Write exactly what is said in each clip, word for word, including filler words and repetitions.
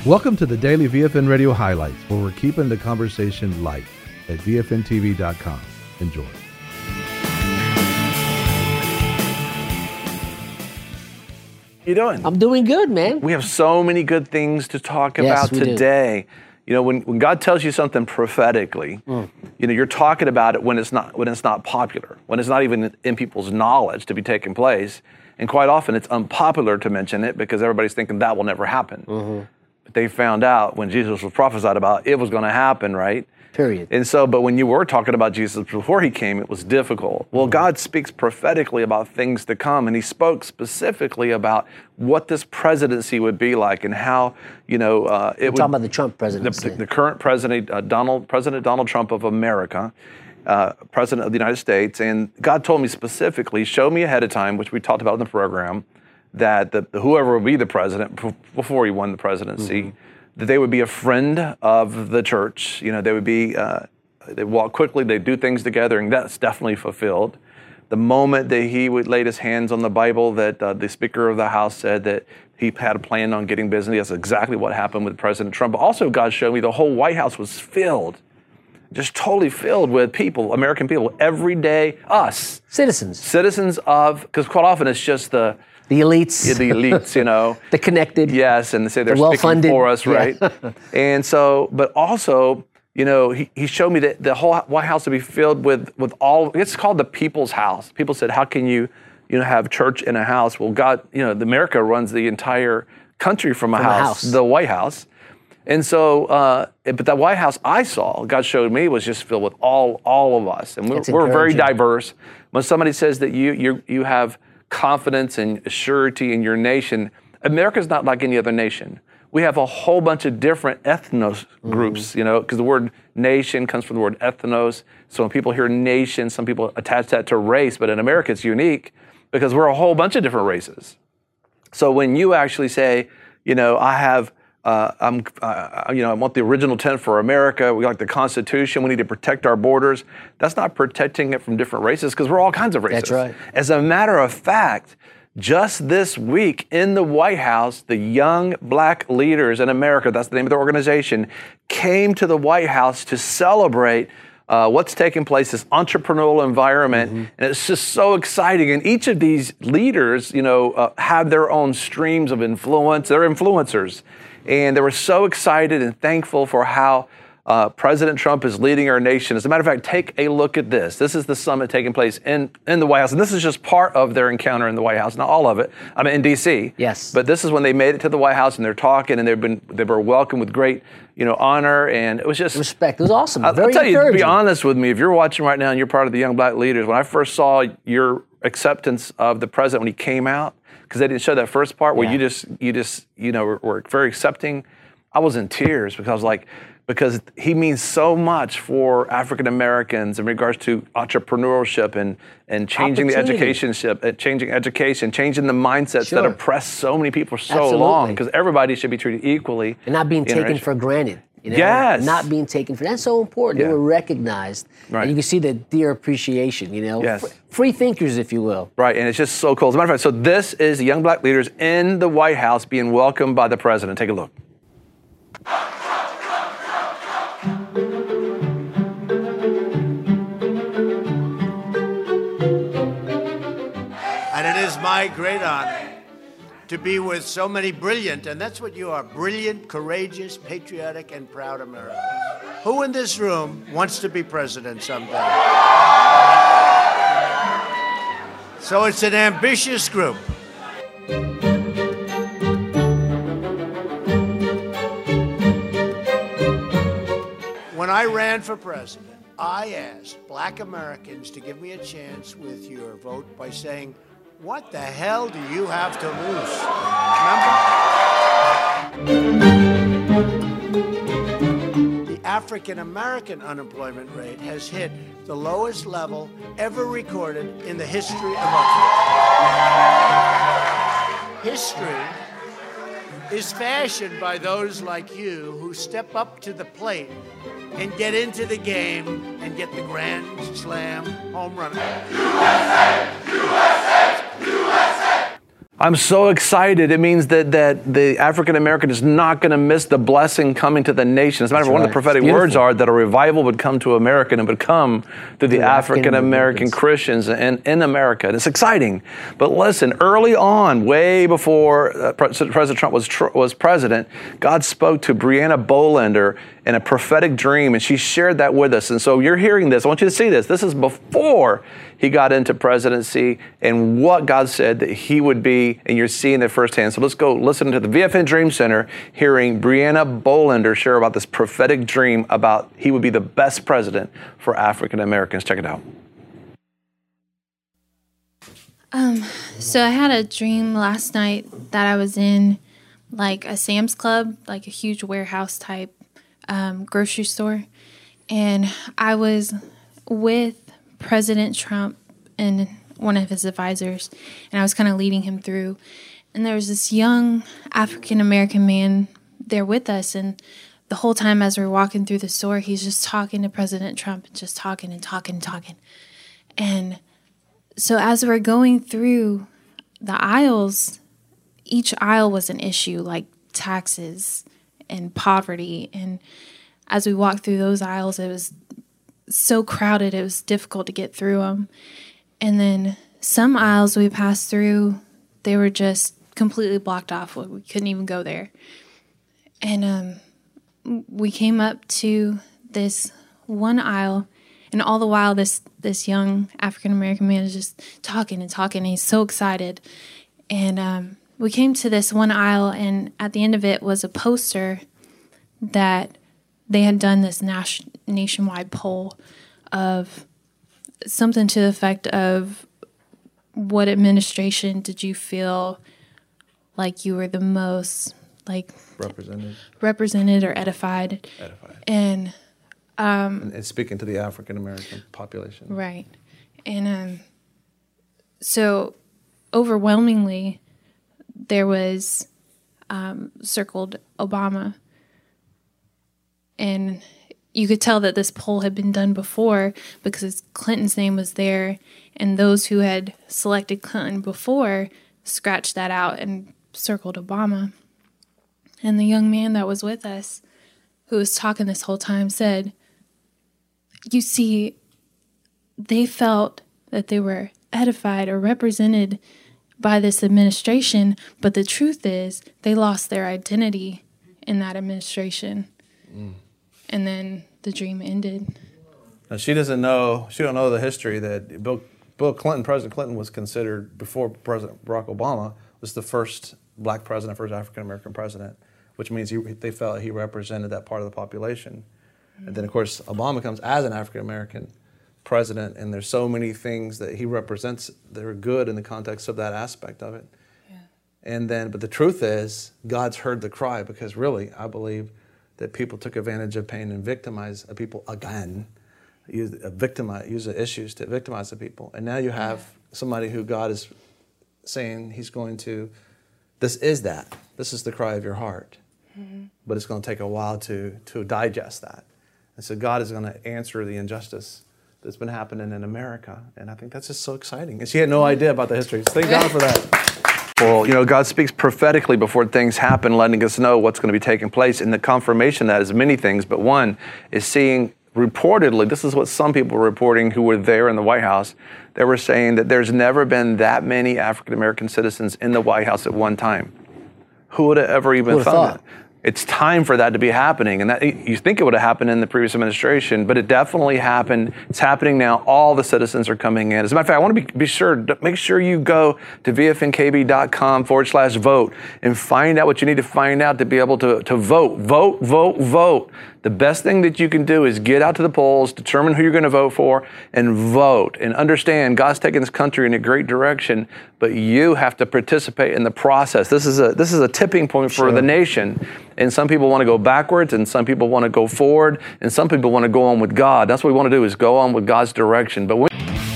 Welcome to the Daily V F N Radio Highlights, where we're keeping the conversation light at V F N T V dot com. Enjoy. How you doing? I'm doing good, man. We have so many good things to talk Yes, about we do. today. You know, when, when God tells you something prophetically, mm. you know, you're talking about it when it's not when it's not popular, when it's not even in people's knowledge to be taking place. And quite often it's unpopular to mention it because everybody's thinking that will never happen. Mm-hmm. But they found out when Jesus was prophesied about, it was going to happen, right? Period. And so, but when you were talking about Jesus before he came, it was difficult. Well, God speaks prophetically about things to come, and he spoke specifically about what this presidency would be like and how, you know, uh, it We're would. talking about the Trump presidency. The, the current president, uh, Donald, President Donald Trump of America, uh, President of the United States, and God told me specifically, show me ahead of time, which we talked about in the program, that the, whoever would be the president before he won the presidency. Mm-hmm. that they would be a friend of the church. You know, they would be, uh, they walk quickly, they do things together, and that's definitely fulfilled. The moment that he would lay his hands on the Bible, that uh, the Speaker of the House said that he had a plan on getting busy. That's exactly what happened with President Trump. But also, God showed me the whole White House was filled, just totally filled with people, American people, every day, us. Citizens. Citizens of, because quite often it's just the, The elites. Yeah, the elites, you know. The connected. Yes, and they say they're the well-funded. speaking for us, right? Yeah. And so, but also, you know, he, he showed me that the whole White House would be filled with, with all, it's called the people's house. People said, how can you, you know, have church in a house? Well, God, you know, America runs the entire country from a, from house, a house, the White House. And so, uh, but that White House I saw, God showed me, was just filled with all all of us. And we're, we're very diverse. When somebody says that you you you have confidence and surety in your nation, America's not like any other nation. We have a whole bunch of different ethnos groups, mm-hmm. you know, because the word nation comes from the word ethnos. So when people hear nation, some people attach that to race, but in America it's unique because we're a whole bunch of different races. So when you actually say, you know, I have Uh, I'm, uh, you know, I want the original tent for America. We like the Constitution. We need to protect our borders. That's not protecting it from different races because we're all kinds of races. That's right. As a matter of fact, just this week in the White House, the young black leaders in America, that's the name of the organization, came to the White House to celebrate Uh, what's taking place, this entrepreneurial environment, mm-hmm. and it's just so exciting. And each of these leaders, you know, uh, have their own streams of influence. They're influencers. And they were so excited and thankful for how uh, President Trump is leading our nation. As a matter of fact, take a look at this. This is the summit taking place in, in the White House. And this is just part of their encounter in the White House, not all of it. I mean, in D C. Yes. But this is when they made it to the White House and they're talking and they've been, they were welcomed with great, you know, honor. And it was just respect. It was awesome. I'll, Very I'll tell you, to be encouraging. honest with me, if you're watching right now and you're part of the Young Black Leaders, when I first saw your acceptance of the president when he came out, because they didn't show that first part where Yeah. you just, you just, you know, were, were very accepting. I was in tears because like, because he means so much for African Americans in regards to entrepreneurship and, and changing the education, uh, changing education, changing the mindsets Sure. that oppress so many people for so Absolutely. long, because everybody should be treated equally. And not being taken Generation. for granted. You know? Yes. Not being taken for that's so important. Yeah. They were recognized. Right. And you can see the their appreciation, you know. Yes. F- free thinkers, if you will. Right, and it's just so cool. As a matter of fact, so this is the young black leaders in the White House being welcomed by the president. Take a look. And it is my great honor to be with so many brilliant, and that's what you are, brilliant, courageous, patriotic, and proud Americans. Who in this room wants to be president someday? So it's an ambitious group. When I ran for president, I asked black Americans to give me a chance with your vote by saying, what the hell do you have to lose? Remember? The African American unemployment rate has hit the lowest level ever recorded in the history of our country. History is fashioned by those like you who step up to the plate and get into the game and get the grand slam home run. U S A! U S A! U S A! I'm so excited. It means that that the African American is not going to miss the blessing coming to the nation. As a matter of fact, one of the prophetic words are that a revival would come to America and it would come through the, the African American Christians in, in America. And it's exciting. But listen, early on, way before uh, President Trump was tr- was president, God spoke to Breonna Bolender in a prophetic dream, and she shared that with us. And so you're hearing this. I want you to see this. This is before he got into presidency and what God said that he would be, and you're seeing it firsthand. So let's go listen to the V F N Dream Center, hearing Breonna Bolender share about this prophetic dream about he would be the best president for African Americans. Check it out. Um, so I had a dream last night that I was in like a Sam's Club, like a huge warehouse type um, grocery store. And I was with President Trump and one of his advisors, and I was kind of leading him through. And there was this young African-American man there with us, and the whole time as we were walking through the store, he's just talking to President Trump, and just talking and talking and talking. And so as we're going through the aisles, each aisle was an issue, like taxes and poverty. And as we walked through those aisles, it was so crowded, it was difficult to get through them. And then some aisles we passed through, they were just completely blocked off. We couldn't even go there. And um, we came up to this one aisle, and all the while this, this young African-American man is just talking and talking, and he's so excited. And um, we came to this one aisle, and at the end of it was a poster that they had done this nas- nationwide poll of something to the effect of what administration did you feel like you were the most like represented, represented or edified, edified, and um, and, and speaking to the African American population, right? And um, so overwhelmingly, there was um, circled Obama. And you could tell that this poll had been done before because Clinton's name was there, and those who had selected Clinton before scratched that out and circled Obama. And the young man that was with us, who was talking this whole time, said, you see, they felt that they were edified or represented by this administration, but the truth is they lost their identity in that administration. Mm. And then the dream ended. Now, she doesn't know, she don't know the history that Bill, Bill Clinton, President Clinton was considered, before President Barack Obama, was the first black president, first African-American president, which means he, they felt he represented that part of the population. Mm-hmm. And then, of course, Obama comes as an African-American president, and there's so many things that he represents that are good in the context of that aspect of it. Yeah. And then, but the truth is, God's heard the cry, because really, I believe that people took advantage of pain and victimized people again, use, uh, victimize, use the issues to victimize the people. And now you have yeah. somebody who God is saying he's going to, this is that. This is the cry of your heart. Mm-hmm. But it's going to take a while to, to digest that. And so God is going to answer the injustice that's been happening in America. And I think that's just so exciting. And she had no idea about the history. So thank God for that. Well, you know, God speaks prophetically before things happen, letting us know what's going to be taking place. And the confirmation of that is many things, but one is seeing reportedly, this is what some people were reporting who were there in the White House. They were saying that there's never been that many African-American citizens in the White House at one time. Who would have ever even thought that? It's time for that to be happening. And that, you think it would have happened in the previous administration, but it definitely happened. It's happening now. All the citizens are coming in. As a matter of fact, I want to be, be sure, make sure you go to vfnkb.com forward slash vote and find out what you need to find out to be able to, to vote. Vote, vote, vote. The best thing that you can do is get out to the polls, determine who you're going to vote for, and vote. And understand God's taking this country in a great direction, but you have to participate in the process. This is a this is a tipping point for sure. the nation. And some people want to go backwards, and some people want to go forward, and some people want to go on with God. That's what we want to do, is go on with God's direction. But when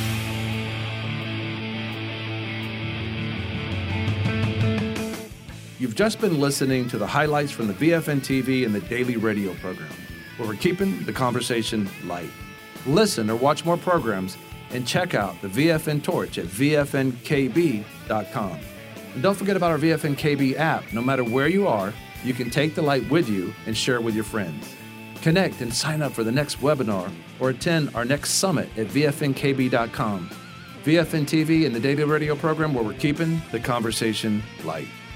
You've just been listening to the highlights from the V F N T V and the Daily Radio program, where we're keeping the conversation light. Listen or watch more programs and check out the V F N Torch at v f n k b dot com. And don't forget about our V F N K B app. No matter where you are, you can take the light with you and share it with your friends. Connect and sign up for the next webinar or attend our next summit at V F N K B dot com. V F N T V and the Daily Radio program where we're keeping the conversation light.